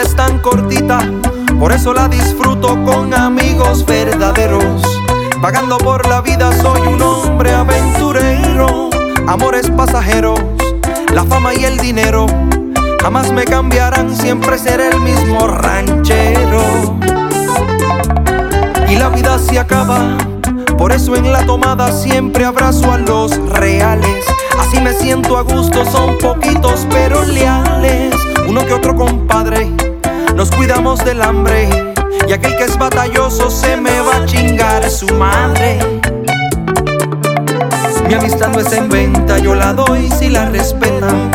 es tan cortita, por eso la disfruto con amigos verdaderos. Vagando por la vida soy un hombre aventurero. Amores pasajeros, la fama y el dinero jamás me cambiarán, siempre seré el mismo ranchero. Y la vida se acaba, por eso en la tomada siempre abrazo a los reales. Así me siento a gusto, son poquitos pero leales. Uno que otro compadre, nos cuidamos del hambre, y aquel que es batalloso se me va a chingar su madre. Mi amistad no es en venta, yo la doy si la respetan.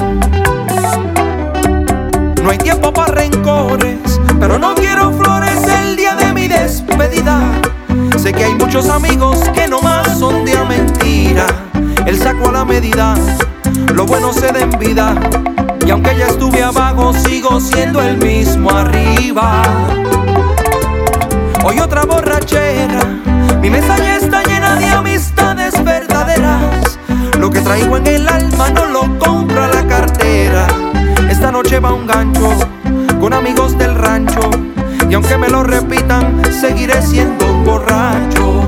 No hay tiempo para rencores, pero no quiero flores el día de mi despedida. Sé que hay muchos amigos que nomás son de a mentira. El saco a la medida, lo bueno se da en vida. Y aunque ya estuve abajo, sigo siendo el mismo arriba. Hoy otra borrachera, mi mesa ya está llena de amistades verdaderas. Lo que traigo en el alma no lo compra la cartera. Esta noche va un gancho con amigos del rancho, y aunque me lo repitan, seguiré siendo un borracho.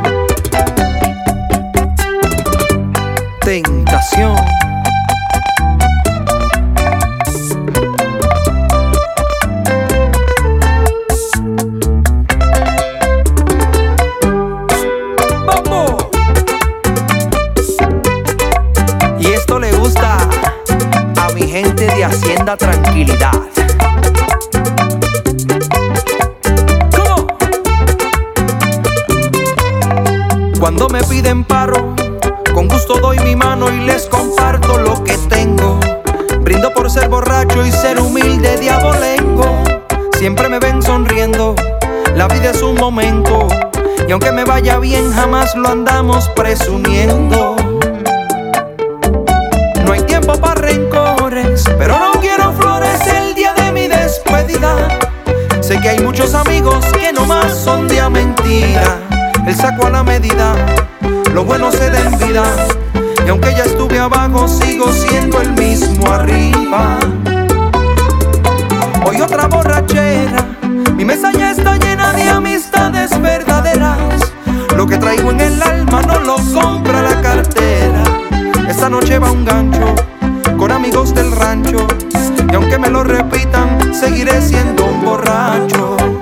Tentación. ¡Vamos! Y esto le gusta a mi gente de Hacienda Tranquilidad. Cuando me piden paro, con gusto doy mi mano y les comparto lo que tengo. Brindo por ser borracho y ser humilde de abolengo. Siempre me ven sonriendo, la vida es un momento, y aunque me vaya bien jamás lo andamos presumiendo. No hay tiempo para rencores, pero no quiero flores el día de mi despedida. Sé que hay muchos amigos que nomás son de a mentira. El saco a la medida, lo bueno se da en vida. Y aunque ya estuve abajo, sigo siendo el mismo arriba. Hoy otra borrachera, mi mesa ya está llena de amistades verdaderas. Lo que traigo en el alma no lo compra la cartera. Esta noche va un gancho con amigos del rancho, y aunque me lo repitan, seguiré siendo un borracho.